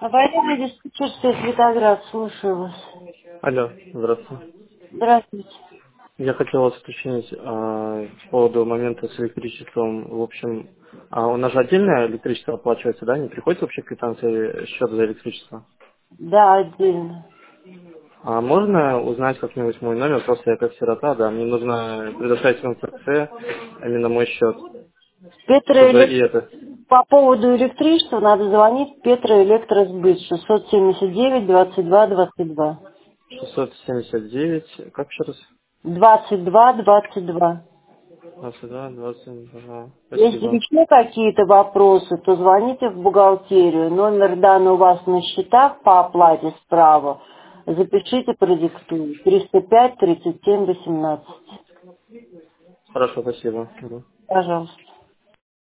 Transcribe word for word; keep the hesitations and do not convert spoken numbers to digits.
Аварийный диспетчерская Светоград, слушаю вас. Алло, здравствуйте. Здравствуйте. Я хотел вас уточнить а, по поводу момента с электричеством. В общем, а у нас же отдельное электричество оплачивается, да? Не приходится вообще квитанции счет за электричество? Да, отдельно. А можно узнать как-нибудь мой номер? Просто я как сирота, да. Мне нужно предоставить в эм эф цэ именно мой счет, чтобы Петроэлек... и это По поводу электричества надо звонить в Петроэлектросбыт шестьсот семьдесят девять двадцать два двадцать два. шестьсот семьдесят девять, как еще раз? двадцать два двадцать два. двадцать два, двадцать два. Если Спасибо. еще какие-то вопросы, то звоните в бухгалтерию. Номер дан у вас на счетах по оплате справа. Запишите, продиктую. триста пять тридцать семь восемнадцать. Хорошо, спасибо. Мгм. Пожалуйста.